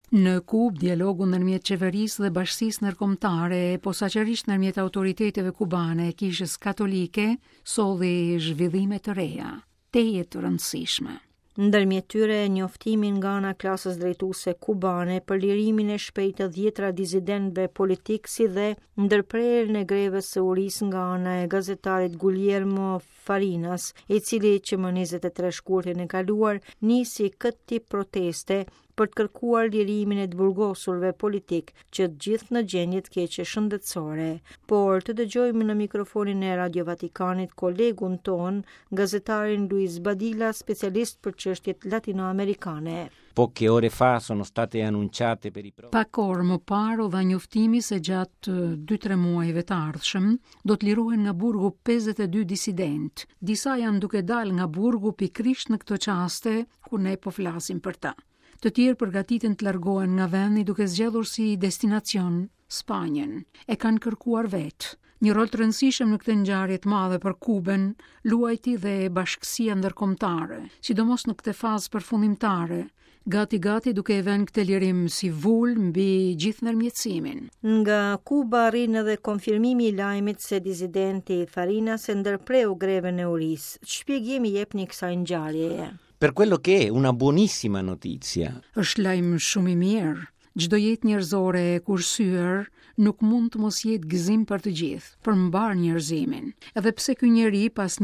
Në Kubë, dialogu ndërmjet qeverisë dhe bashkisë ndërkombëtare, posaçërisht ndërmjet autoriteteve kubane e kishës katolike, solli zhvillime të reja, teje të rëndësishme. Ndërmjet tyre njoftimin nga ana klasës drejtuese kubane për lirimin e shpejtë të 10 disidentëve politik, si dhe ndërprerjen e greves së urisë nga ana e gazetarit Guillermo Farinas, i cili që më 23 shkurtin e kaluar nisi këtë tip proteste për të kërkuar lirimin e të burgosurve politik që të gjithë në gjendje të keqe shëndetësore. Por të dëgjojmë në mikrofonin e Radio Vatikanit kolegun ton, gazetarin Luis Badilla, specialist për çështjet latinoamerikane. Poche ore fa sono state annunciate per i Pak orë më parë u dha njoftimi se gjatë 2-3 muajve të ardhshëm do të lirohen nga burgu 52 disident. Disa janë duke dalë nga burgu pikërisht në këto çaste kur ne po flasim për ta. Të tjerë përgatiten të largohen nga vendi duke zgjedhur si destinacion Spanjën. E kanë kërkuar vetë. Një rol të rëndësishëm në këtë ngjarje të madhe për Kubën luajti dhe bashkësia ndërkombëtare, sidomos në këtë fazë përfundimtare, gati duke e vënë këtë lirim si vul mbi gjithë ndërmjetësimin. Nga Kuba arrin edhe konfirmimi i lajmit se disidenti Farinas e ndërpreu greven e urisë. Shpjegimi jepni kësaj ngjarjeje. Per quello che è una buonissima notizia. Është lajm shumë i mirë. Çdo jetë njerëzore e kursyer nuk mund të mos jetë gëzim për të gjithë, për mbar njerëzimin. Edhe pse ky njeri pas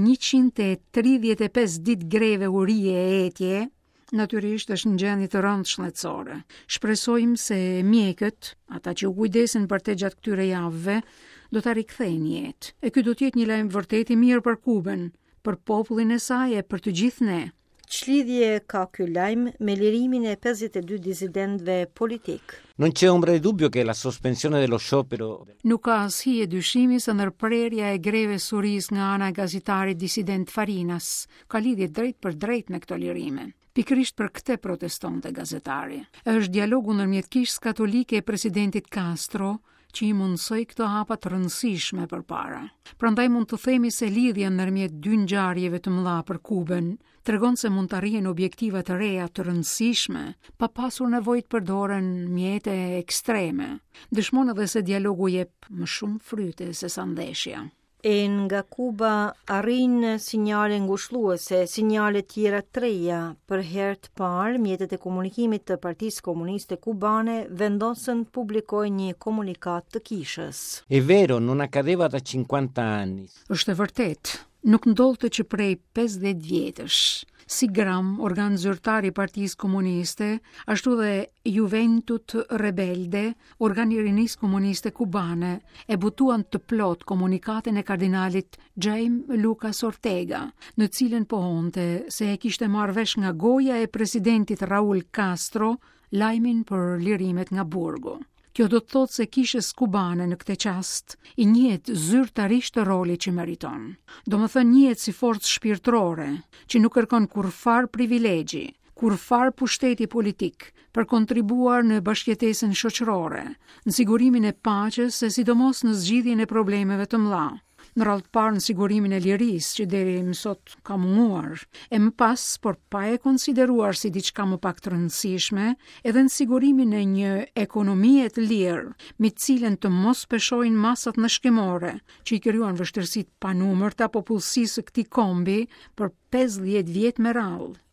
135 ditë greve urie e etje, natyrisht është në gjendje të rëndë shëndetësore. Shpresojmë se mjekët, ata që u kujdesin për të gjatë këtyre javëve, do ta rikthejnë jetë. E ky do të jetë një lajm vërtet i mirë për Kubën, për popullin e saj e për të gjithë ne. Ç'lidhje ka ky lajm me lirimin e 52 disidentëve politik? Non c'è ombra di dubbio che la sospensione dello sciopero. Nuk ka asnjë dyshimi se ndërprerja e greves urisë nga ana e gazetarit disident Farinas ka lidhje drejt për drejt me këto lirime. Pikërisht për këtë protestonte gazetari. Është dialogu ndërmjet kishës katolike e presidentit Castro që i mundsoi këto hapa të rëndësishme përpara. Prandaj mund të themi se lidhja ndërmjet dy ngjarjeve të mëdha për Kubën tregon se mund të arrihen objektiva të reja të rëndësishme, pa pasur nevojë të përdoren mjete ekstreme. Dëshmon edhe se dialogu jep më shumë fryte se sa ndeshja. E nga Kuba arrin sinjale ngushëlluese, sinjale tjera të reja. Për herë të parë, mjetet e komunikimit të Partisë Komuniste Kubane vendosën të publikojnë një komunikat të kishës. È vero, non accadeva da 50 anni. Është e vërtet, nuk ndodhte që prej 50 vjetësh. Sigram, organ zyrtar i Partisë Komuniste, ashtu dhe Juventud Rebelde, organ i rinisë komuniste kubane, e butuan të plot komunikatin e kardinalit Jaime Lucas Ortega, në cilën pohonte se e kishte marrë vesh nga goja e presidentit Raul Castro lajmin për lirimet nga burgu. Kjo do të thotë se kishës kubane në këtë qast i njihet zyrtarisht roli që meriton. Do më thënë njihet si forcë shpirtërore, që nuk kërkon kurfar privilegji, kurfar pushteti politik për kontribuar në bashkëjetesën shoqërore, në sigurimin e paqes e sidomos në zgjidhjen e problemeve të mëdha. Në radhë të parë në sigurimin e lirisë që deri më sot ka munguar, e më pas, por pa e konsideruar si diçka më pak të rëndësishme, edhe në sigurimin e një ekonomie të lirë, me të cilën të mos peshojnë masat nëshkimore, që i krijuan vështirësitë pa numër të popullsisë së këtij kombi për 50 vjet me radhë.